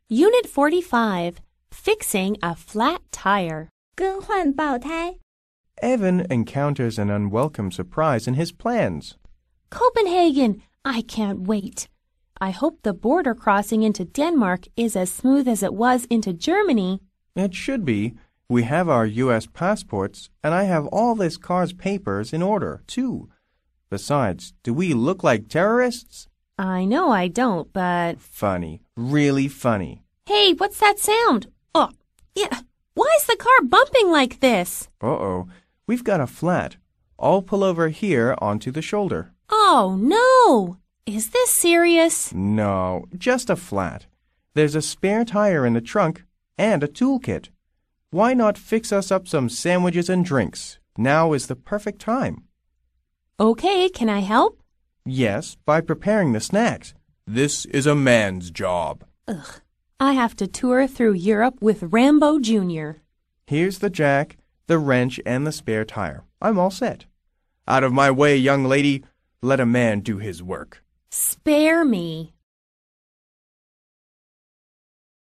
Unit 45, Fixing a Flat Tire. 更换爆胎。 Evan encounters an unwelcome surprise in his plans. Copenhagen! I can't wait. I hope the border crossing into Denmark is as smooth as it was into Germany. It should be. We have our U.S. passports, and I have all this car's papers in order, too. Besides, do we look like terrorists? I know I don't, but... Funny. Really funny. Hey, what's that sound? Oh, yeah. Why is the car bumping like this? Uh-oh. We've got a flat. I'll pull over here onto the shoulder. Oh, no. Is this serious? No, just a flat. There's a spare tire in the trunk and a toolkit. Why not fix us up some sandwiches and drinks? Now is the perfect time. Okay, can I help? Yes, by preparing the snacks. This is a man's job. Ugh. I have to tour through Europe with Rambo Jr. Here's the jack, the wrench, and the spare tire. I'm all set. Out of my way, young lady. Let a man do his work. Spare me.